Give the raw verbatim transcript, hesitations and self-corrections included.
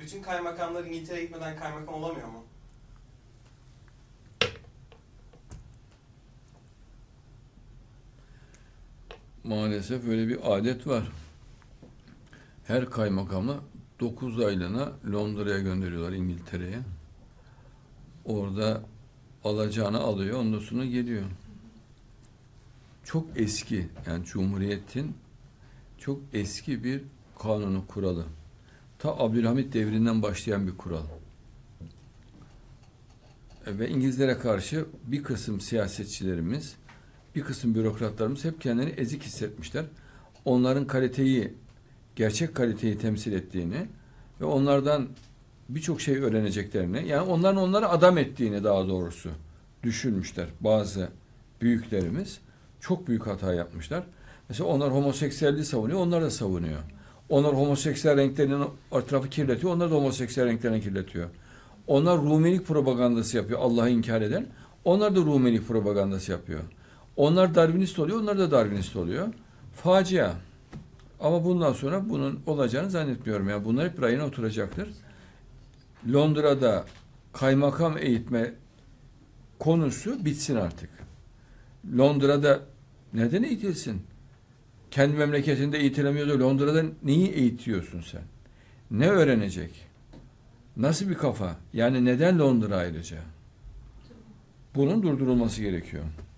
Bütün kaymakamlar İngiltere'ye gitmeden kaymakam olamıyor mu? Maalesef öyle bir adet var. Her kaymakamı dokuz aylığına Londra'ya gönderiyorlar, İngiltere'ye. Orada alacağını alıyor, ondan sonra geliyor. Çok eski, yani Cumhuriyet'in çok eski bir kanunu, kuralı. Ta Abdülhamit devrinden başlayan bir kural. Ve İngilizlere karşı bir kısım siyasetçilerimiz, bir kısım bürokratlarımız hep kendini ezik hissetmişler. Onların kaliteyi, gerçek kaliteyi temsil ettiğini ve onlardan birçok şey öğreneceklerini, yani onların onları adam ettiğini daha doğrusu düşünmüşler bazı büyüklerimiz. Çok büyük hata yapmışlar. Mesela onlar homoseksüelliği savunuyor, onlar da savunuyor. Onlar homoseksüel renklerinin etrafı kirletiyor, onlar da homoseksüel renklerini kirletiyor. Onlar Rumilik propagandası yapıyor, Allah'ı inkar eden. Onlar da Rumilik propagandası yapıyor. Onlar Darwinist oluyor, onlar da Darwinist oluyor. Facia. Ama bundan sonra bunun olacağını zannetmiyorum. Yani bunlar hep rayına oturacaktır. Londra'da kaymakam eğitme konusu bitsin artık. Londra'da neden eğitilsin? Kendi memleketinde eğitilemiyordu. Londra'da neyi eğitiyorsun sen? Ne öğrenecek? Nasıl bir kafa? Yani neden Londra ayrıca? Bunun durdurulması gerekiyor.